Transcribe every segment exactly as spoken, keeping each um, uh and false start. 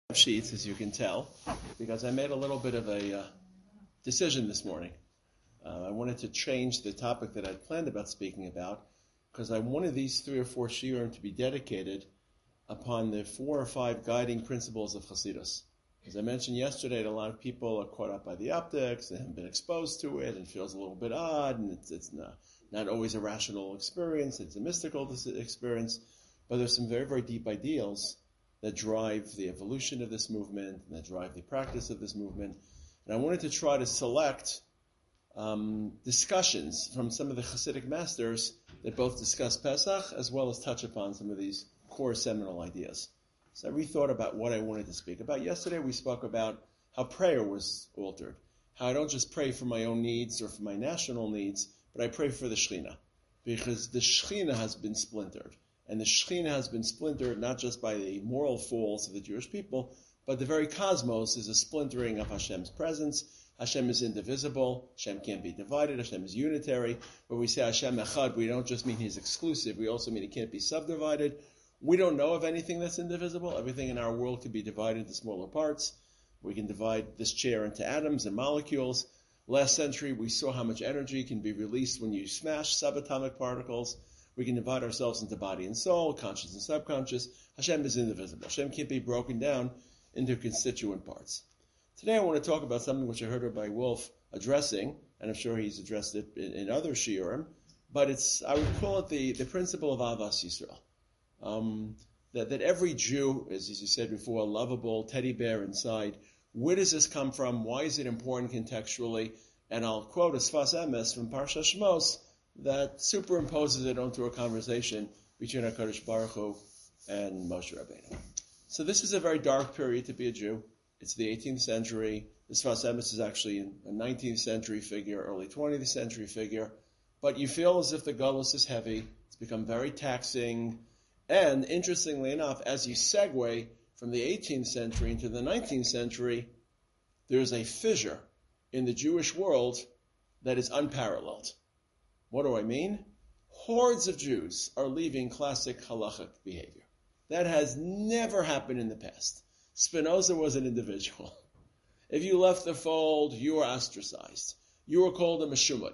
Sheets, as you can tell, because I made a little bit of a uh, decision this morning. Uh, I wanted to change the topic that I'd planned about speaking about, because I wanted these three or four shiurim to be dedicated upon the four or five guiding principles of Chassidus. As I mentioned yesterday, a lot of people are caught up by the optics, they haven't been exposed to it, and it feels a little bit odd, and it's, it's not, not always a rational experience, it's a mystical experience, but there's some very, very deep ideals that drive the evolution of this movement, and that drive the practice of this movement. And I wanted to try to select um, discussions from some of the Hasidic masters that both discuss Pesach as well as touch upon some of these core seminal ideas. So I rethought about what I wanted to speak about. Yesterday we spoke about how prayer was altered, how I don't just pray for my own needs or for my national needs, but I pray for the Shekhinah, because the Shekhinah has been splintered. And the Shekhinah has been splintered not just by the moral falls of the Jewish people, but the very cosmos is a splintering of Hashem's presence. Hashem is indivisible. Hashem can't be divided. Hashem is unitary. When we say Hashem Echad, we don't just mean He's exclusive. We also mean He can't be subdivided. We don't know of anything that's indivisible. Everything in our world can be divided into smaller parts. We can divide this chair into atoms and molecules. Last century, we saw how much energy can be released when you smash subatomic particles. We can divide ourselves into body and soul, conscious and subconscious. Hashem is indivisible. Hashem can't be broken down into constituent parts. Today I want to talk about something which I heard Rabbi Wolf addressing, and I'm sure he's addressed it in, in other shiurim, but it's, I would call it the, the principle of Avas Yisrael. Um, that, that every Jew is, as you said before, a lovable teddy bear inside. Where does this come from? Why is it important contextually? And I'll quote a Sfas Emes from Parsha Shmos that superimposes it onto a conversation between HaKadosh Baruch Hu and Moshe Rabbeinu. So this is a very dark period to be a Jew. It's the eighteenth century. The Sfas Emes is actually a nineteenth century figure, early twentieth century figure. But you feel as if the Galus is heavy. It's become very taxing. And interestingly enough, as you segue from the eighteenth century into the nineteenth century, there's a fissure in the Jewish world that is unparalleled. What do I mean? Hordes of Jews are leaving classic halachic behavior. That has never happened in the past. Spinoza was an individual. If you left the fold, you were ostracized. You were called a meshumad.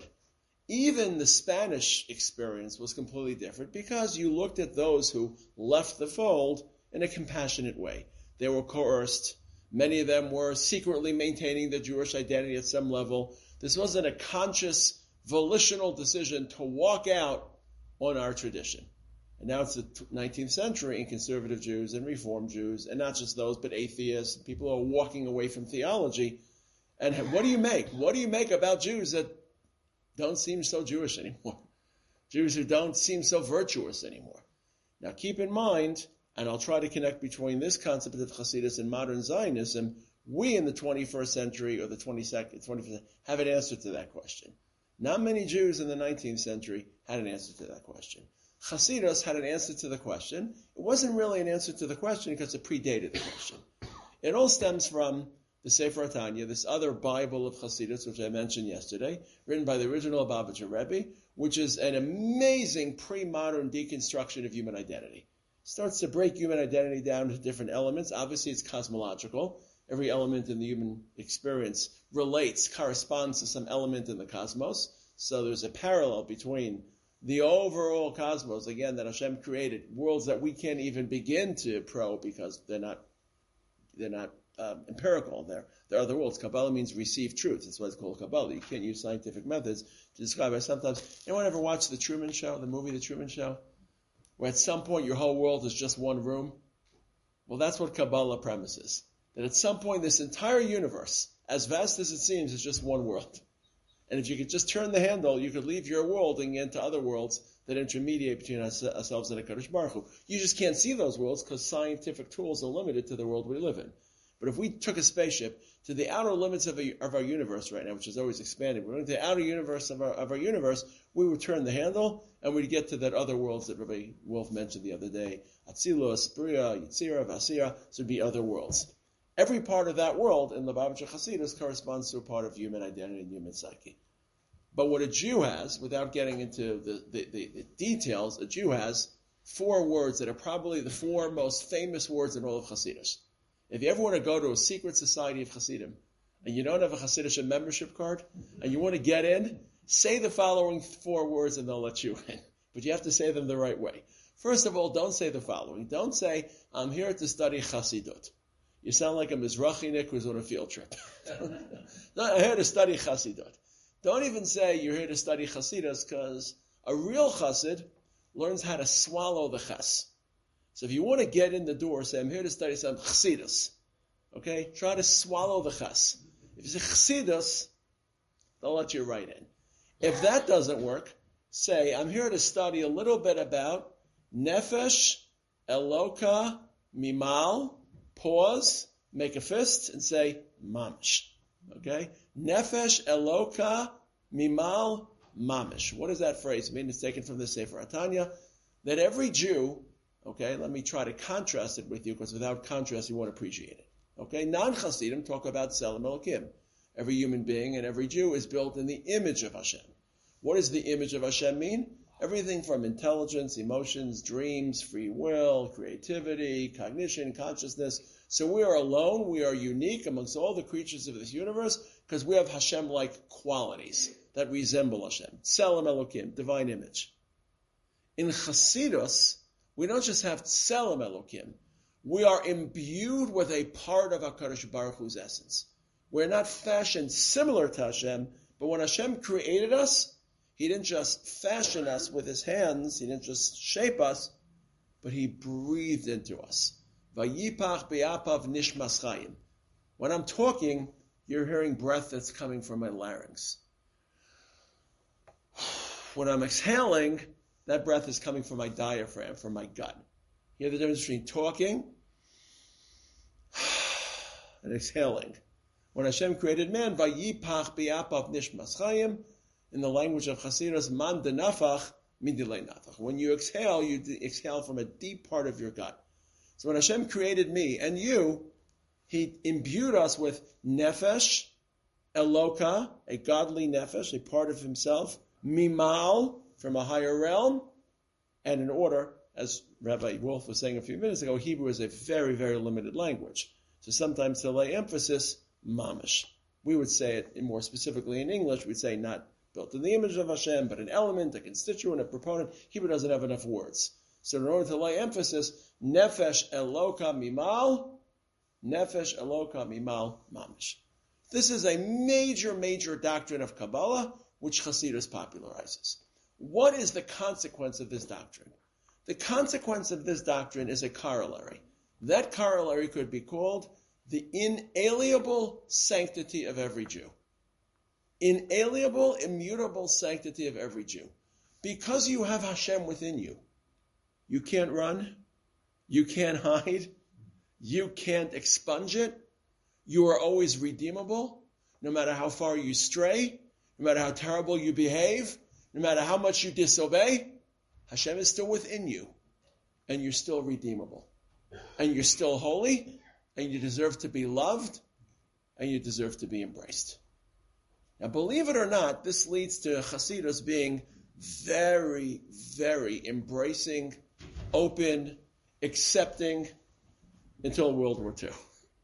Even the Spanish experience was completely different because you looked at those who left the fold in a compassionate way. They were coerced. Many of them were secretly maintaining their Jewish identity at some level. This wasn't a conscious volitional decision to walk out on our tradition. And now it's the nineteenth century, and conservative Jews and Reform Jews, and not just those, but atheists, people are walking away from theology. And what do you make? What do you make about Jews that don't seem so Jewish anymore? Jews who don't seem so virtuous anymore. Now keep in mind, and I'll try to connect between this concept of Chassidus and modern Zionism, we in the twenty-first century or the twenty-second, twenty-fifth have an answer to that question. Not many Jews in the nineteenth century had an answer to that question. Chassidus had an answer to the question. It wasn't really an answer to the question because it predated the question. It all stems from the Sefer Tanya, this other Bible of Chassidus, which I mentioned yesterday, written by the original Lubavitcher Rebbe, which is an amazing pre-modern deconstruction of human identity. It starts to break human identity down into different elements. Obviously, it's cosmological. Every element in the human experience relates, corresponds to some element in the cosmos. So there's a parallel between the overall cosmos, again, that Hashem created, worlds that we can't even begin to probe because they're not they're not um, empirical. They're, they're other worlds. Kabbalah means receive truth. That's why it's called Kabbalah. You can't use scientific methods to describe it. Sometimes, anyone ever watch The Truman Show, the movie The Truman Show, where at some point your whole world is just one room? Well, that's what Kabbalah premises. That at some point this entire universe, as vast as it seems, is just one world. And if you could just turn the handle, you could leave your world and get into other worlds that intermediate between us, ourselves and HaKadosh Baruch Hu. You just can't see those worlds because scientific tools are limited to the world we live in. But if we took a spaceship to the outer limits of, a, of our universe right now, which is always expanding, we're going to the outer universe of our, of our universe, we would turn the handle and we'd get to that other worlds that Rabbi Wolf mentioned the other day. Atzilus, Bria, Yitzira, Vasira, so it'd be other worlds. Every part of that world in Lubavitcher Chassidus corresponds to a part of human identity and human psyche. But what a Jew has, without getting into the, the, the, the details, a Jew has four words that are probably the four most famous words in all of Chassidus. If you ever want to go to a secret society of Hasidim, and you don't have a Hasidic membership card, and you want to get in, say the following four words and they'll let you in. But you have to say them the right way. First of all, don't say the following. Don't say, I'm here to study Chasidut. You sound like a Mizrachinik who's on a field trip. No, I'm here to study Chasidut. Don't even say you're here to study Chasidus, because a real Chassid learns how to swallow the Ches. So if you want to get in the door, say, I'm here to study some Chassidus. Okay? Try to swallow the Ches. If you say Chassidus, they'll let you right in. If that doesn't work, say, I'm here to study a little bit about Nefesh, Eloka, Mimal, pause, make a fist, and say, Mamish. Okay? Nefesh, Eloka, Mimal, Mamish. What does that phrase mean? It's taken from the Sefer Atanya. That every Jew, okay, let me try to contrast it with you, because without contrast you won't appreciate it. Okay? Non-Hasidim talk about Tselem Elokim. Every human being and every Jew is built in the image of Hashem. What does the image of Hashem mean? Everything from intelligence, emotions, dreams, free will, creativity, cognition, consciousness. So we are alone, we are unique amongst all the creatures of this universe because we have Hashem-like qualities that resemble Hashem. Tselem Elokim, divine image. In Chasidus, we don't just have Tselem Elokim. We are imbued with a part of HaKadosh Baruch Hu's essence. We're not fashioned similar to Hashem, but when Hashem created us, He didn't just fashion us with His hands, He didn't just shape us, but He breathed into us. Vayipach be'apav nishmas chayim. When I'm talking, you're hearing breath that's coming from my larynx. When I'm exhaling, that breath is coming from my diaphragm, from my gut. You hear the difference between talking and exhaling. When Hashem created man, vayipach be'apav nishmas chayim, in the language of Chassidus, man de nafach, midilei nafach. When you exhale, you exhale from a deep part of your gut. So when Hashem created me and you, He imbued us with nefesh, eloka, a godly nefesh, a part of Himself, mimal, from a higher realm, and in order, as Rabbi Wolf was saying a few minutes ago, Hebrew is a very, very limited language. So sometimes to lay emphasis, mamish. We would say it more specifically in English, we'd say not built in the image of Hashem, but an element, a constituent, a proponent. Hebrew doesn't have enough words. So in order to lay emphasis, nefesh eloka mimal, nefesh eloka mimal mamish. This is a major, major doctrine of Kabbalah, which Chassidus popularizes. What is the consequence of this doctrine? The consequence of this doctrine is a corollary. That corollary could be called the inalienable sanctity of every Jew. Inalienable, immutable sanctity of every Jew. Because you have Hashem within you, you can't run, you can't hide, you can't expunge it, you are always redeemable, no matter how far you stray, no matter how terrible you behave, no matter how much you disobey, Hashem is still within you, and you're still redeemable, and you're still holy, and you deserve to be loved, and you deserve to be embraced. Now, believe it or not, this leads to Chassidus being very, very embracing, open, accepting, until World War Two.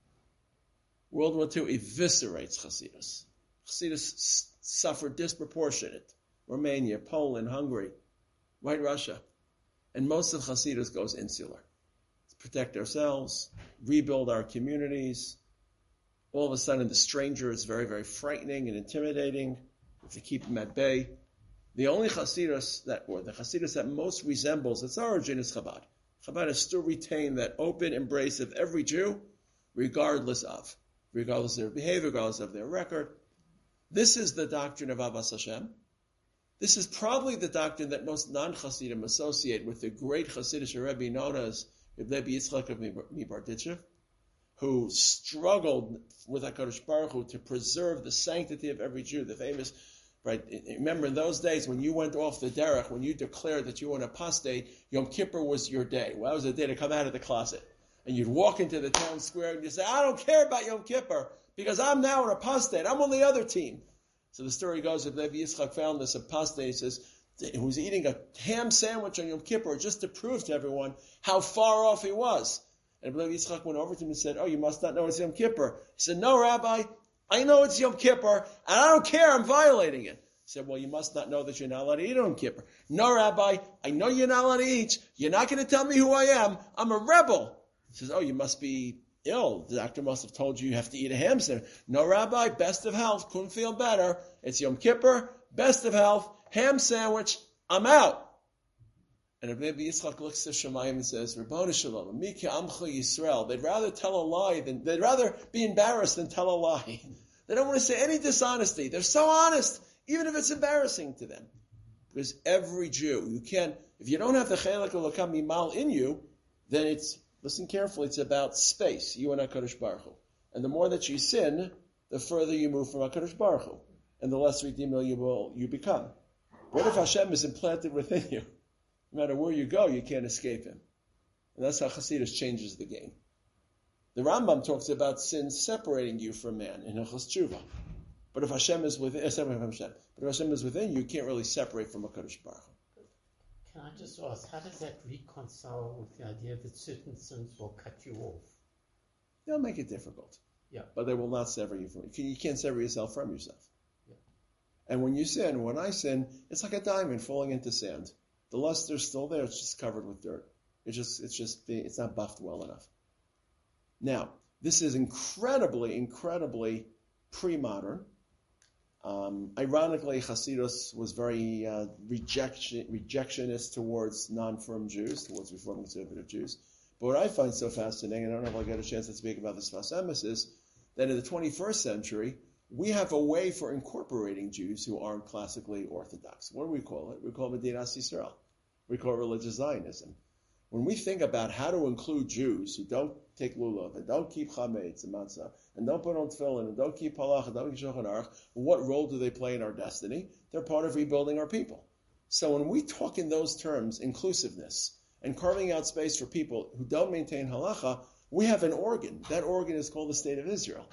World War Two eviscerates Chassidus. Chassidus s- suffered disproportionate. Romania, Poland, Hungary, White Russia. And most of Chassidus goes insular. To protect ourselves, rebuild our communities. All of a sudden, the stranger is very, very frightening and intimidating. We have to keep him at bay. The only Chassidus that, or the Chassidus that most resembles its origin is Chabad. Chabad has still retained that open embrace of every Jew, regardless of, regardless of their behavior, regardless of their record. This is the doctrine of Avas Hashem. This is probably the doctrine that most non-Chassidim associate with the great Chassidish Rebbe known as Rebbe Yitzchak of Mibarditchev, who struggled with HaKadosh Baruch Hu to preserve the sanctity of every Jew. The famous, right? Remember in those days when you went off the derech, when you declared that you were an apostate, Yom Kippur was your day. Well, that was the day to come out of the closet. And you'd walk into the town square and you'd say, I don't care about Yom Kippur because I'm now an apostate. I'm on the other team. So the story goes that Levi Yitzchak found this apostate, he says, who was eating a ham sandwich on Yom Kippur just to prove to everyone how far off he was. And Rabbi Yitzchak went over to him and said, oh, you must not know it's Yom Kippur. He said, no, Rabbi, I know it's Yom Kippur, and I don't care, I'm violating it. He said, well, you must not know that you're not allowed to eat on Yom Kippur. No, Rabbi, I know you're not allowed to eat. You're not going to tell me who I am. I'm a rebel. He says, oh, you must be ill. The doctor must have told you you have to eat a ham sandwich. No, Rabbi, best of health. Couldn't feel better. It's Yom Kippur, best of health, ham sandwich. I'm out. And Rabbi Yitzchak looks at Shemayim and says, Rabbanu Shalom, Mika Amcha Yisrael. They'd rather tell a lie than, they'd rather be embarrassed than tell a lie. They don't want to say any dishonesty. They're so honest, even if it's embarrassing to them. Because every Jew, you can't, if you don't have the Chelek Elokam Mimal in you, then it's, listen carefully, it's about space, you and HaKadosh Baruch Hu. And the more that you sin, the further you move from HaKadosh Baruch Hu, and the less redeemable you will you become. What if Hashem is implanted within you? No matter where you go, you can't escape him. And that's how Chassidus changes the game. The Rambam talks about sin separating you from man in Hilchos Tshuva. But if Hashem is within, Hashem, but if Hashem is within you, you can't really separate from HaKadosh Baruch Hu. Can I just ask, how does that reconcile with the idea that certain sins will cut you off? They'll make it difficult. Yeah. But they will not sever you from you. You can't sever yourself from yourself. Yeah. And when you sin, when I sin, it's like a diamond falling into sand. The luster's still there, it's just covered with dirt. It's just, it's just, it's not buffed well enough. Now, this is incredibly, incredibly pre-modern. Um, ironically, Hasidus was very uh, rejection, rejectionist towards non-firm Jews, towards Reform conservative Jews. But what I find so fascinating, and I don't know if I'll get a chance to speak about this Sfas Emes, is that in the twenty-first century, we have a way for incorporating Jews who aren't classically Orthodox. What do we call it? We call it Medinas Yisrael. We call it religious Zionism. When we think about how to include Jews who don't take lulav and don't keep chametz and matzah and don't put on tefillin and don't keep halach and don't keep shulchan aruch, what role do they play in our destiny? They're part of rebuilding our people. So when we talk in those terms, inclusiveness and carving out space for people who don't maintain halacha, we have an organ. That organ is called the State of Israel.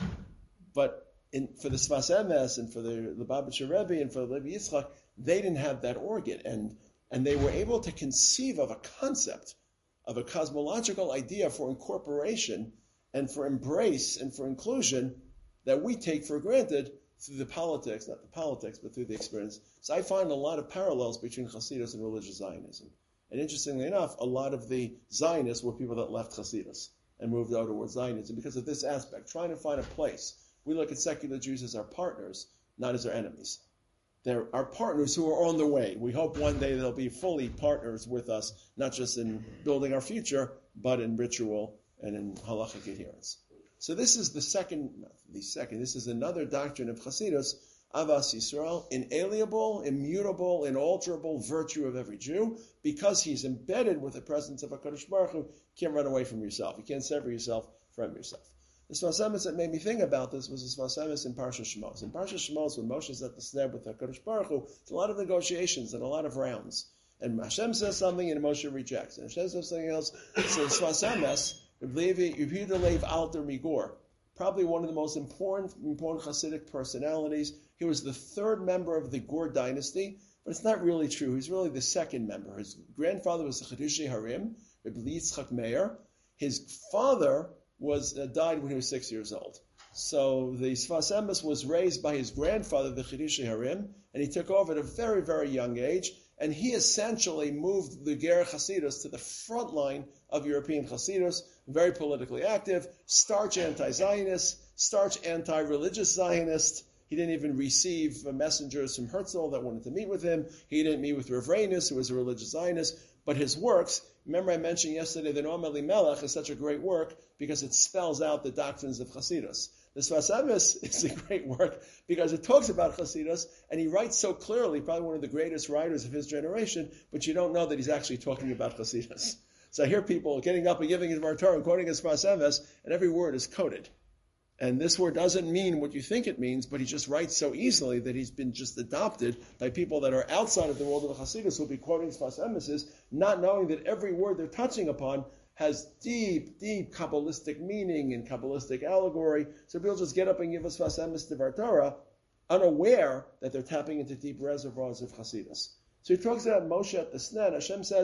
But in, for the Sfas Emes and for the Lubavitcher Rebbe and for the Levi Yitzchak, they didn't have that organ. And, and they were able to conceive of a concept, of a cosmological idea for incorporation and for embrace and for inclusion that we take for granted through the politics, not the politics, but through the experience. So I find a lot of parallels between Hasidus and religious Zionism. And interestingly enough, a lot of the Zionists were people that left Hasidus and moved over towards Zionism because of this aspect, trying to find a place. We look at secular Jews as our partners, not as our enemies. They're our partners who are on the way. We hope one day they'll be fully partners with us, not just in building our future, but in ritual and in halachic adherence. So this is the second, not the second, this is another doctrine of Hasidus, Avas Yisrael, inalienable, immutable, inalterable virtue of every Jew, because he's embedded with the presence of HaKadosh Baruch Hu. You can't run away from yourself. You can't sever yourself from yourself. The Sfas Emes that made me think about this was the Sfas Emes in Parsha Shemos. In Parsha Shemos, when Moshe is at the snare with HaKadosh Baruch Hu, it's a lot of negotiations and a lot of rounds. And Hashem says something and Moshe rejects. And Hashem says something else. So the Sfas Emes, Yehuda Lev Alter Migor, probably one of the most important, important Hasidic personalities. He was the third member of the Gur dynasty, but it's not really true. He's really the second member. His grandfather was the Chedushei Harim, Rabbi Yitzchak Meir. His father was uh, died when he was six years old. So the Sfas Emes was raised by his grandfather, the Chedushei Harim, and he took over at a very, very young age, and he essentially moved the Ger Hasidus to the front line of European Hasidus, very politically active, starch anti-Zionist, starch anti-religious Zionist. He didn't even receive messengers from Herzl that wanted to meet with him. He didn't meet with Rav Reines, who was a religious Zionist. But his works, remember I mentioned yesterday that Noam Elimelech is such a great work because it spells out the doctrines of Hasidus. The Sfas Emes is a great work because it talks about Hasidus, and he writes so clearly, probably one of the greatest writers of his generation, but you don't know that he's actually talking about Hasidus. So I hear people getting up and giving his Torah and quoting his Sfas Emes, and every word is coded. And this word doesn't mean what you think it means, but he just writes so easily that he's been just adopted by people that are outside of the world of the Hasidus who will be quoting Sfas Emes, not knowing that every word they're touching upon has deep, deep Kabbalistic meaning and Kabbalistic allegory. So people just get up and give us Sfas Emes Devar Torah, unaware that they're tapping into deep reservoirs of Hasidus. So he talks about Moshe at the Snen. Hashem says,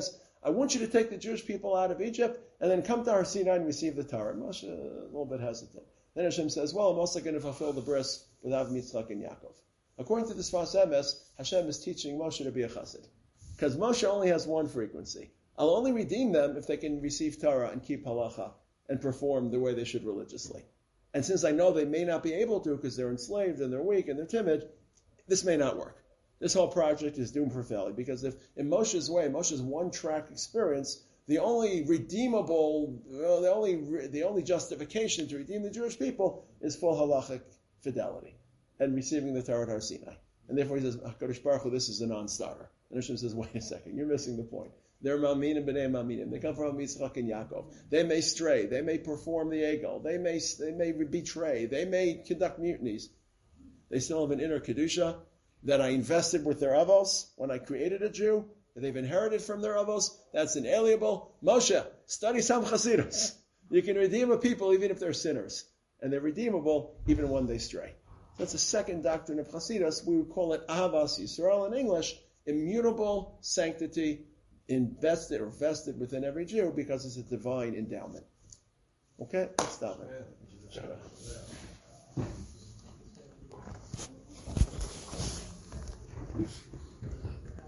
I want you to take the Jewish people out of Egypt and then come to Har Sinai and receive the Torah. Moshe a little bit hesitant. Then Hashem says, well, I'm also going to fulfill the bris with Avram, Yitzchak, and Yaakov. According to the Sfas Emes, Hashem is teaching Moshe to be a chassid. Because Moshe only has one frequency. I'll only redeem them if they can receive Torah and keep halacha and perform the way they should religiously. And since I know they may not be able to because they're enslaved and they're weak and they're timid, this may not work. This whole project is doomed for failure. Because if in Moshe's way, Moshe's one-track experience, the only redeemable, well, the only the only justification to redeem the Jewish people is full halachic fidelity and receiving the Torah at Har Sinai. And therefore he says, HaKadosh Baruch Hu, this is a non-starter. And Hashem says, wait a second, you're missing the point. They're Maminim b'nei Maminim. They come from Yitzchak and Yaakov. They may stray. They may perform the Egel. They may they may betray. They may conduct mutinies. They still have an inner Kedusha that I invested with their avos when I created a Jew, that they've inherited from their avos. That's inalienable. Moshe, study some Chasidus. You can redeem a people even if they're sinners. And they're redeemable even when they stray. That's a second doctrine of Chasidus. We would call it Ahavas Yisrael in English, immutable sanctity, invested or vested within every Jew because it's a divine endowment. Okay? Let's stop it.